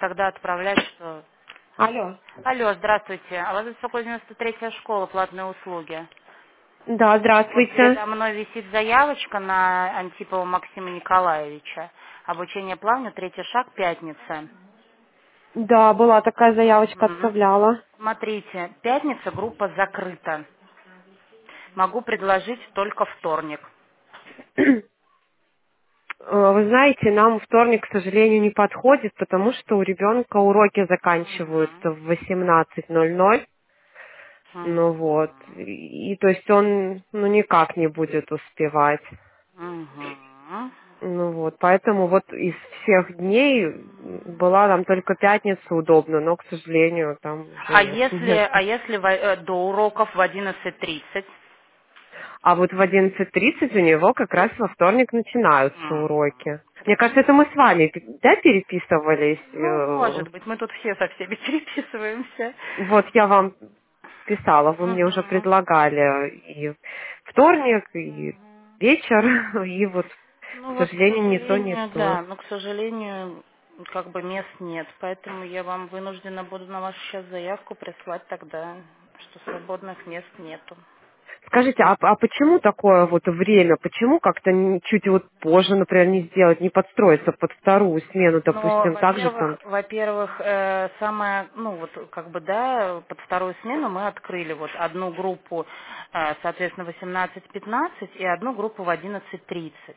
тогда отправлять, что... Алло. Алло, здравствуйте. А вас беспокоит 93-я школа, платные услуги. Да, Вот здравствуйте. передо мной висит заявочка на Антипова Максима Николаевича. Обучение плаванию, третий шаг, пятница. Да, была такая заявочка, Мгм. отправляла. Смотрите, пятница, группа закрыта. Могу предложить только вторник. Вы знаете, нам вторник, к сожалению, не подходит, потому что у ребенка уроки заканчиваются Мгм. в 18:00. Ну вот. Мгм. И то есть он, ну, никак не будет успевать. Мгм. Ну вот, поэтому вот из всех дней была нам только пятница удобна, но, к сожалению, там уже А нет если, места. до уроков в 11:30? А вот в 11:30 у него как раз во вторник начинаются Мгм. уроки. Мне кажется, это мы с вами, да, переписывались? Ну, может быть, мы тут все со всеми переписываемся. Вот я вам писала, вы мне уже Мгм. предлагали и вторник, и вечер, и вот, Ну к вот, к сожалению, ни то, ни сожалению, то. да, но, к сожалению, как бы мест нет, поэтому я вам вынуждена буду на вашу сейчас заявку прислать тогда, что свободных мест нету. Скажите, а почему такое вот время? Почему как-то чуть вот позже, например, не сделать, не подстроиться под вторую смену, Но, допустим, так же там? во-первых, самое, ну вот как бы, да, под вторую смену мы открыли вот одну группу, соответственно, 18:15 и одну группу в 11:30.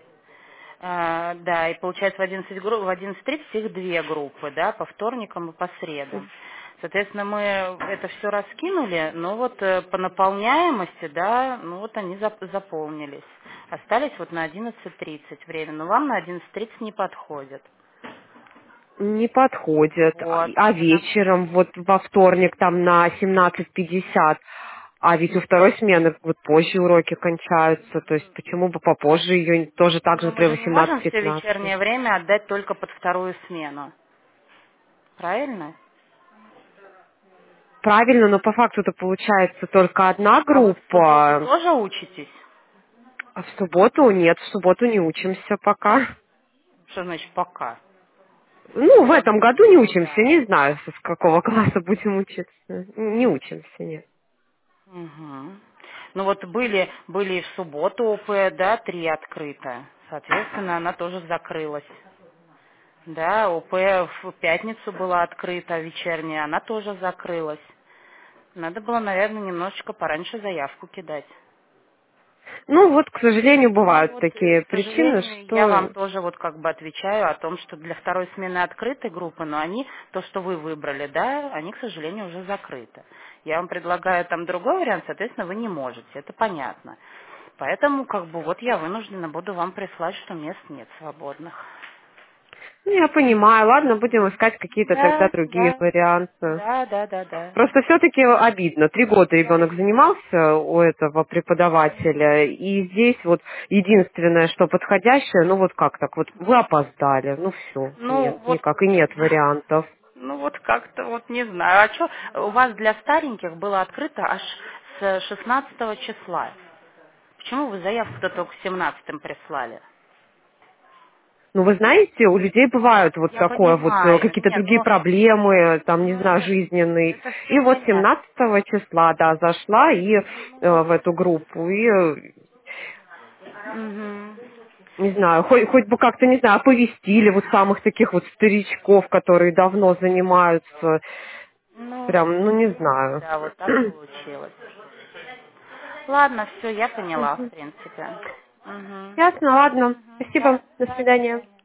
Да, и получается в 11:30 их две группы, да, по вторникам и по средам. Соответственно, мы это все раскинули, но вот по наполняемости, да, ну вот они заполнились. Остались вот на 11:30 время, но вам на 11:30 не подходит. Не подходит. Вот, А именно. вечером, вот во вторник, там на 17:50, а ведь у второй смены вот позже уроки кончаются, то есть почему бы попозже ее тоже так же, Но мы например, же не можем все 18:15? вечернее время отдать только под вторую смену. Правильно? Правильно, но по факту это получается только одна А вы в субботу группа, тоже учитесь? а в субботу нет, в субботу не учимся пока. Что значит пока? Ну, в этом году не учимся, Да. не знаю, с какого класса будем учиться. Не учимся, нет. Мгм. Ну вот были и в субботу ОП, да, 3 открыто. Соответственно, она тоже закрылась. Да, ОП в пятницу была открыта, вечерняя, она тоже закрылась. Надо было, наверное, немножечко пораньше заявку кидать. Ну, вот, к сожалению, Ну бывают вот, такие к причины, сожалению, я вам что... тоже вот как бы отвечаю о том, что для второй смены открыты группы, но они, то, что вы выбрали, да, они, к сожалению, уже закрыты. Я вам предлагаю там другой вариант, соответственно, вы не можете, это понятно. Поэтому, как бы, вот я вынуждена буду вам прислать, что мест нет свободных. Ну, я понимаю, ладно, будем искать какие-то тогда Да, другие да, варианты. да, да, да, да. Просто все-таки обидно. 3 года ребенок занимался у этого преподавателя, и здесь вот единственное, что подходящее, ну вот как так, вот вы опоздали, ну все, нет, Ну, вот, никак, и нет вариантов. ну вот как-то, вот не знаю. А что, у вас для стареньких было открыто аж с 16 числа? Почему вы заявку-то только 17-м прислали? Ну, вы знаете, у людей бывают вот Я такое вот, понимаю. какие-то Не, другие проблемы, там, не ну знаю, жизненные. это все И вот понятно. 17 числа, да, зашла и Ну вот. в эту группу, и, Мгм. не знаю, хоть бы как-то, не знаю, оповестили вот самых таких вот старичков, которые давно занимаются, Ну, к прям, ну, не сожалению, знаю. да, вот так получилось. Ладно, все, я поняла, в принципе. Угу. Ясно, ладно. Угу. Спасибо, до Да, до свидания. свидания.